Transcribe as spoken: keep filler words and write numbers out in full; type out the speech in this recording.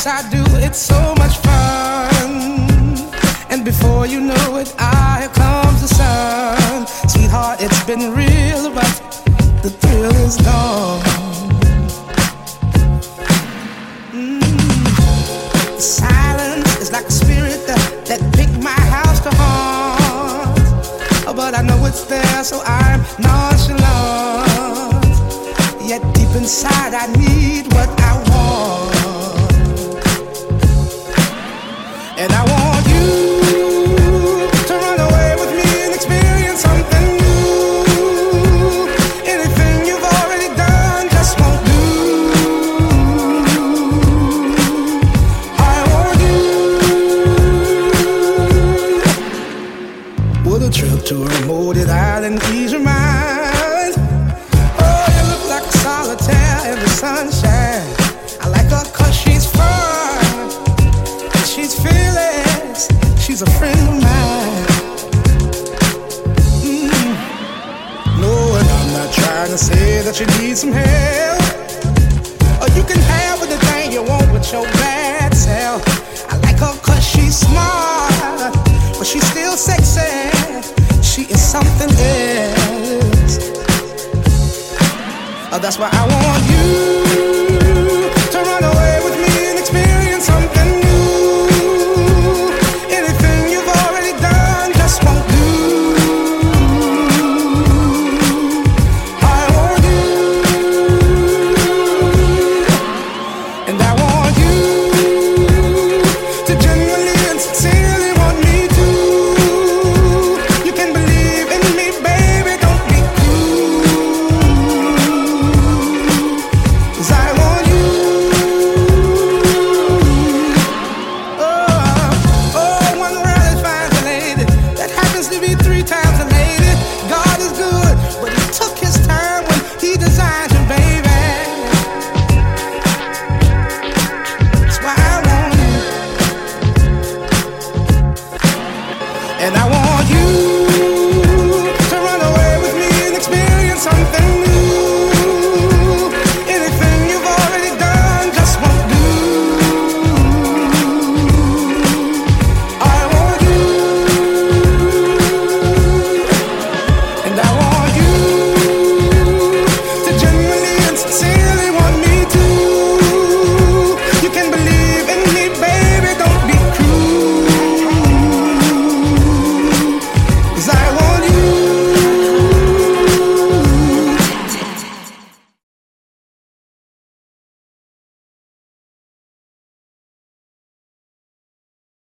yes I do, it's so much fun. And before you know it, ah, here comes the sun. Sweetheart, it's been real, but the thrill is gone. Mm. The silence is like a spirit that, that picked my house to haunt. Oh, but I know it's there, so I'm nonchalant. Yet deep inside I need what I want. And I want you to run away with me and experience something new. Anything you've already done just won't do. I want you. With a trip to a remote island, ease your mind. Oh, you look like a solitaire in the sunshine. I like her 'cause she's fun. She's fearless, she's a friend of mine. Mm. No, and I'm not trying to say that you need some help. Or you can have anything you want with your bad self. I like her 'cause she's smart, but she's still sexy. She is something else. Oh, that's why I want you.